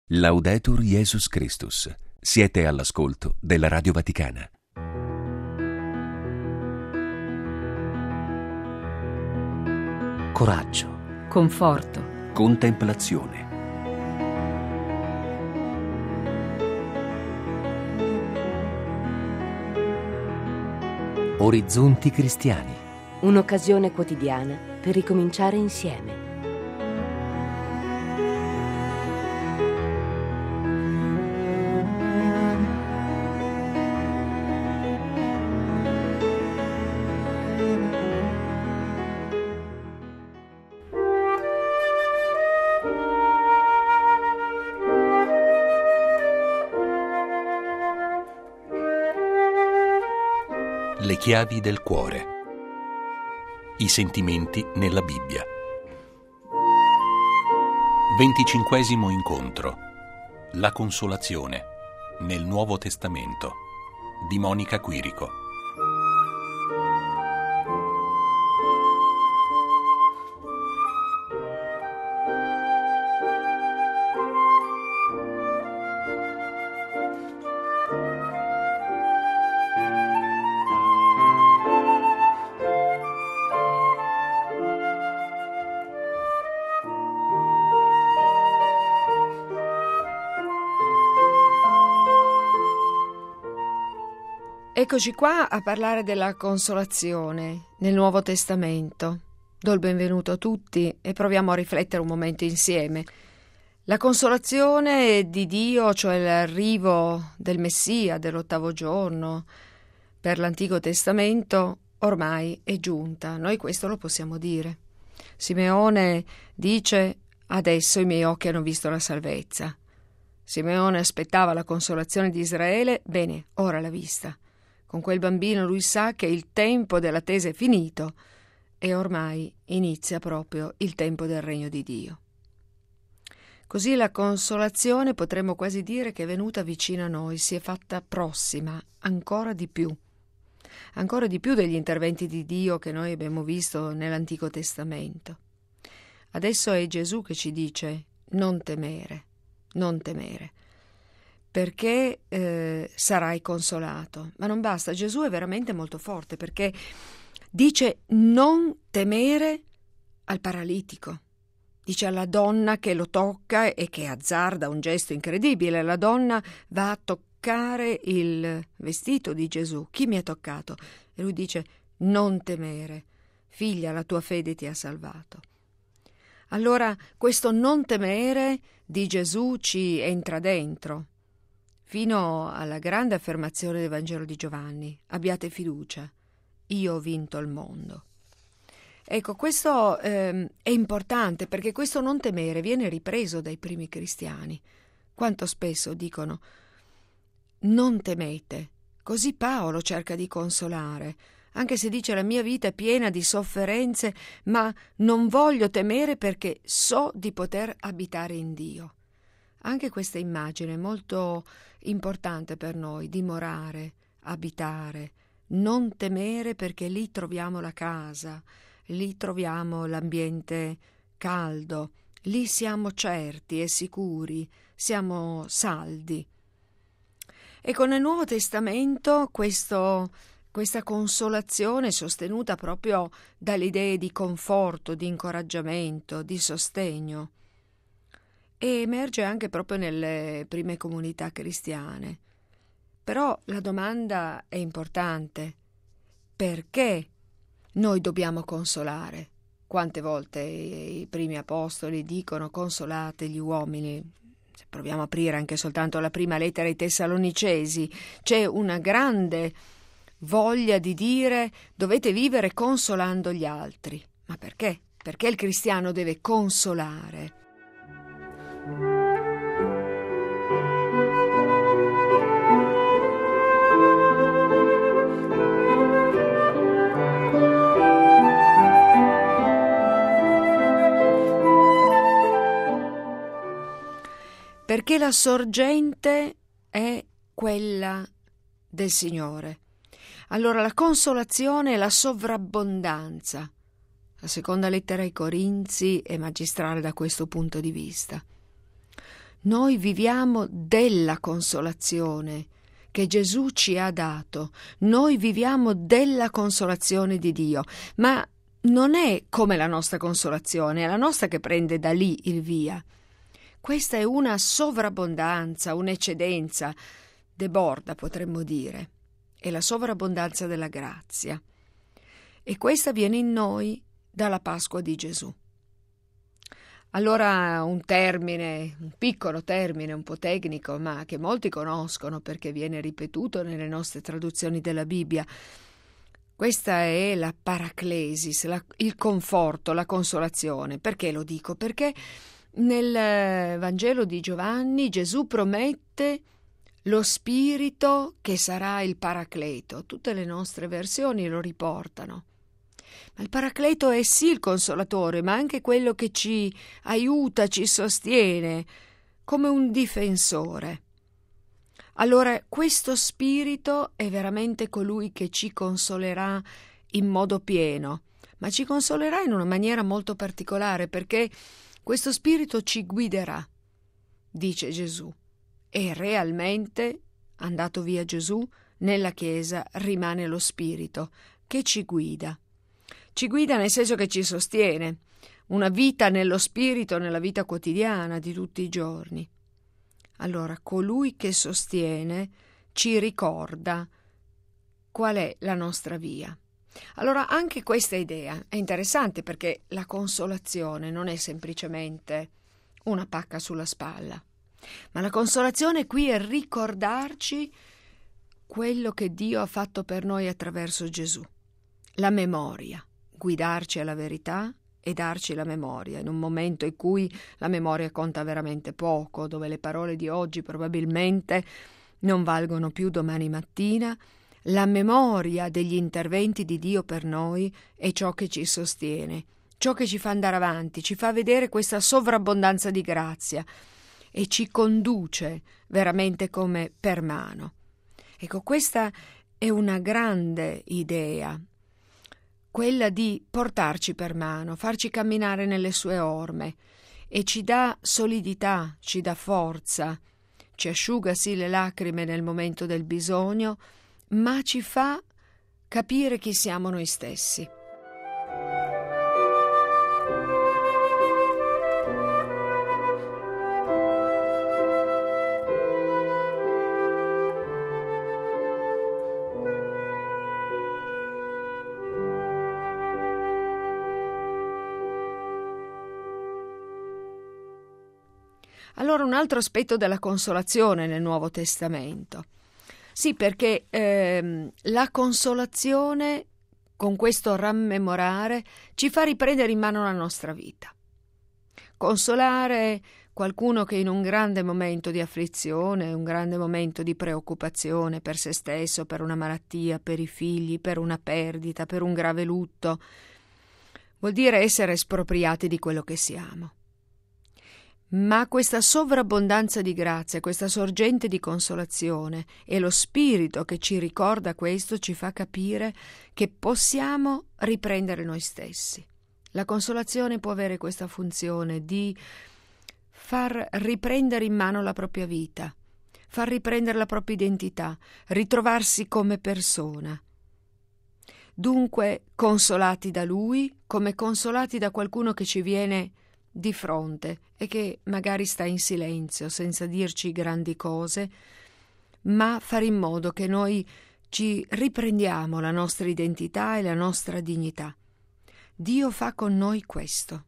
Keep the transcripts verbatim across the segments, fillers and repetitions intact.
Laudetur Jesus Christus. Siete all'ascolto della Radio Vaticana. Coraggio, conforto, Contemplazione. orizzonti cristiani. un'occasione quotidiana per ricominciare insieme. Le chiavi del cuore. I sentimenti nella Bibbia. Venticinquesimo incontro. La consolazione nel Nuovo Testamento di Monica Quirico. Eccoci qua a parlare della consolazione nel Nuovo Testamento. Do il benvenuto a tutti e proviamo a riflettere un momento insieme. La consolazione di Dio, cioè l'arrivo del Messia dell'ottavo giorno per l'Antico Testamento, ormai è giunta. Noi questo lo possiamo dire. Simeone dice: adesso i miei occhi hanno visto la salvezza. Simeone aspettava la consolazione di Israele, bene, ora l'ha vista. Con quel bambino lui sa che il tempo dell'attesa è finito e ormai inizia proprio il tempo del regno di Dio. Così la consolazione potremmo quasi dire che è venuta vicino a noi, si è fatta prossima ancora di più, ancora di più degli interventi di Dio che noi abbiamo visto nell'Antico Testamento. Adesso è Gesù che ci dice: non temere, non temere. Perché eh, sarai consolato. Ma non basta, Gesù è veramente molto forte, perché dice non temere al paralitico, dice alla donna che lo tocca e che azzarda un gesto incredibile. La donna va a toccare il vestito di Gesù. Chi mi ha toccato? E lui dice: non temere, figlia, la tua fede ti ha salvato. Allora questo non temere di Gesù ci entra dentro, fino alla grande affermazione del Vangelo di Giovanni: abbiate fiducia, io ho vinto il mondo. Ecco, questo eh, è importante, perché questo non temere viene ripreso dai primi cristiani. Quanto spesso dicono non temete. Così Paolo cerca di consolare, anche se dice: la mia vita è piena di sofferenze, ma non voglio temere perché so di poter abitare in Dio. Anche questa immagine è molto importante per noi: dimorare, abitare, non temere, perché lì troviamo la casa, lì troviamo l'ambiente caldo, lì siamo certi e sicuri, siamo saldi. Ecco, nel Nuovo Testamento questo, questa consolazione è sostenuta proprio dalle idee di conforto, di incoraggiamento, di sostegno. E emerge anche proprio nelle prime comunità cristiane. Però la domanda è importante: perché noi dobbiamo consolare? Quante volte i primi apostoli dicono: consolate gli uomini. Se proviamo a aprire anche soltanto la prima lettera ai Tessalonicesi, c'è una grande voglia di dire: dovete vivere consolando gli altri. Ma perché? Perché il cristiano deve consolare. Perché la sorgente è quella del Signore. Allora la consolazione è la sovrabbondanza. La seconda lettera ai Corinzi è magistrale da questo punto di vista. Noi viviamo della consolazione che Gesù ci ha dato. Noi viviamo della consolazione di Dio, ma non è come la nostra consolazione, è la nostra che prende da lì il via. Questa è una sovrabbondanza, un'eccedenza, deborda potremmo dire, è la sovrabbondanza della grazia. E questa viene in noi dalla Pasqua di Gesù. Allora un termine, un piccolo termine un po' tecnico, ma che molti conoscono perché viene ripetuto nelle nostre traduzioni della Bibbia. Questa è la paraclesis, la, il conforto, la consolazione. Perché lo dico? Perché nel Vangelo di Giovanni Gesù promette lo Spirito che sarà il Paracleto. Tutte le nostre versioni lo riportano. Ma il Paracleto è sì il consolatore, ma anche quello che ci aiuta, ci sostiene, come un difensore. Allora, questo Spirito è veramente colui che ci consolerà in modo pieno, ma ci consolerà in una maniera molto particolare, perché questo Spirito ci guiderà, dice Gesù. E realmente, andato via Gesù, nella Chiesa rimane lo Spirito che ci guida. Ci guida nel senso che ci sostiene, una vita nello Spirito, nella vita quotidiana di tutti i giorni. Allora, colui che sostiene ci ricorda qual è la nostra via. Allora, anche questa idea è interessante, perché la consolazione non è semplicemente una pacca sulla spalla, ma la consolazione qui è ricordarci quello che Dio ha fatto per noi attraverso Gesù, la memoria. Guidarci alla verità e darci la memoria in un momento in cui la memoria conta veramente poco, dove le parole di oggi probabilmente non valgono più domani mattina. La memoria degli interventi di Dio per noi è ciò che ci sostiene, ciò che ci fa andare avanti, ci fa vedere questa sovrabbondanza di grazia e ci conduce veramente come per mano. Ecco, questa è una grande idea, quella di portarci per mano, farci camminare nelle sue orme, e ci dà solidità, ci dà forza, ci asciuga sì le lacrime nel momento del bisogno, ma ci fa capire chi siamo noi stessi. Allora, un altro aspetto della consolazione nel Nuovo Testamento. Sì, perché ehm, la consolazione, con questo rammemorare, ci fa riprendere in mano la nostra vita. Consolare qualcuno che in un grande momento di afflizione, un grande momento di preoccupazione per se stesso, per una malattia, per i figli, per una perdita, per un grave lutto, vuol dire essere espropriati di quello che siamo. Ma questa sovrabbondanza di grazia, questa sorgente di consolazione e lo Spirito che ci ricorda questo ci fa capire che possiamo riprendere noi stessi. La consolazione può avere questa funzione di far riprendere in mano la propria vita, far riprendere la propria identità, ritrovarsi come persona. Dunque, consolati da Lui, come consolati da qualcuno che ci viene di fronte e che magari sta in silenzio senza dirci grandi cose, ma fare in modo che noi ci riprendiamo la nostra identità e la nostra dignità. Dio fa con noi questo.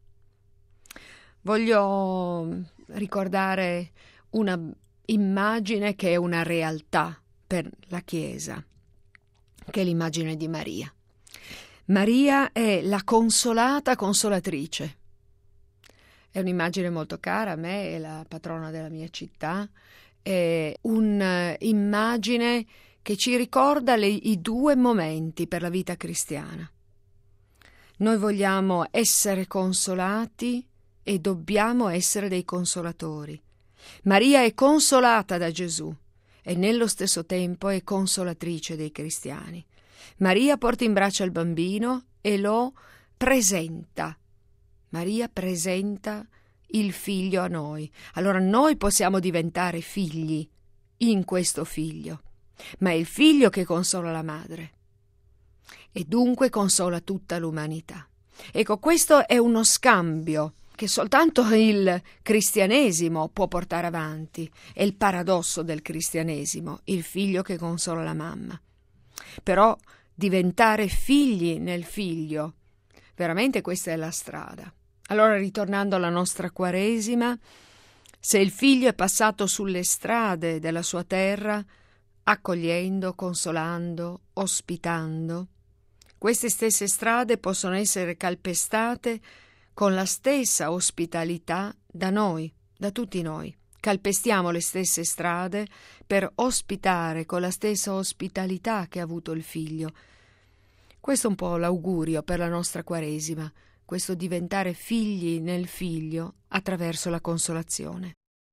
Voglio ricordare una immagine che è una realtà per la Chiesa, che è l'immagine di Maria. Maria è la consolata consolatrice. È un'immagine molto cara a me, è la patrona della mia città, è un'immagine che ci ricorda le, i due momenti per la vita cristiana. Noi vogliamo essere consolati e dobbiamo essere dei consolatori. Maria è consolata da Gesù e nello stesso tempo è consolatrice dei cristiani. Maria porta in braccio il bambino e lo presenta. Maria presenta il figlio a noi. Allora noi possiamo diventare figli in questo figlio, ma è il figlio che consola la madre e dunque consola tutta l'umanità. Ecco, questo è uno scambio che soltanto il cristianesimo può portare avanti. È il paradosso del cristianesimo, il figlio che consola la mamma. Però diventare figli nel figlio, veramente questa è la strada. Allora, ritornando alla nostra Quaresima, se il figlio è passato sulle strade della sua terra, accogliendo, consolando, ospitando, queste stesse strade possono essere calpestate con la stessa ospitalità da noi, da tutti noi. Calpestiamo le stesse strade per ospitare con la stessa ospitalità che ha avuto il figlio. Questo è un po' l'augurio per la nostra Quaresima, questo diventare figli nel figlio attraverso la consolazione.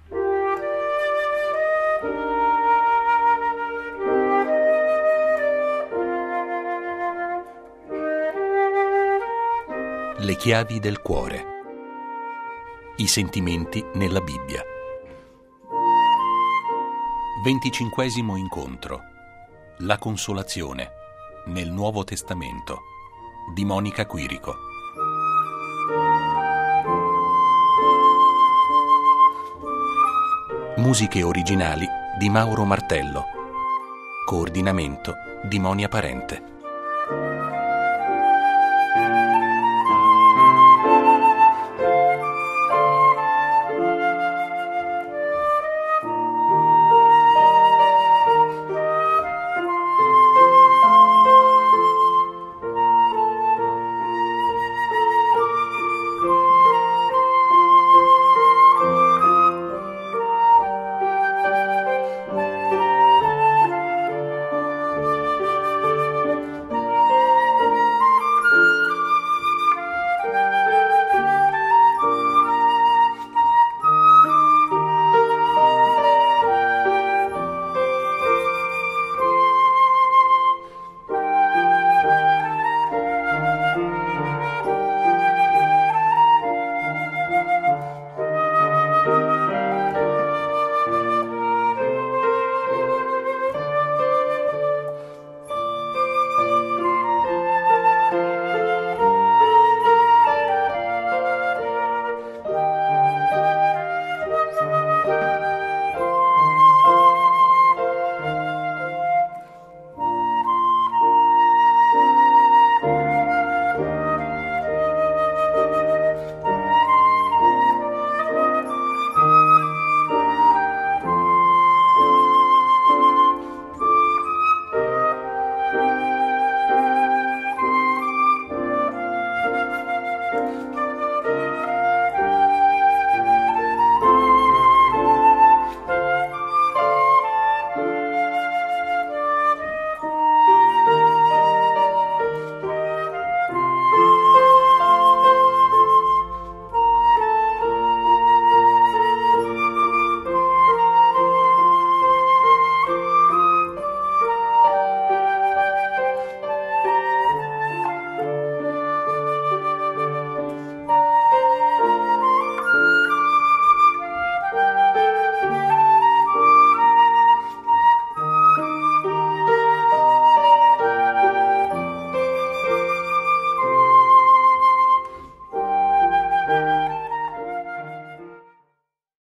Le chiavi del cuore. I sentimenti nella Bibbia. Venticinquesimo incontro. La consolazione nel Nuovo Testamento di Monica Quirico. Musiche originali di Mauro Martello. Coordinamento di Monia Parente.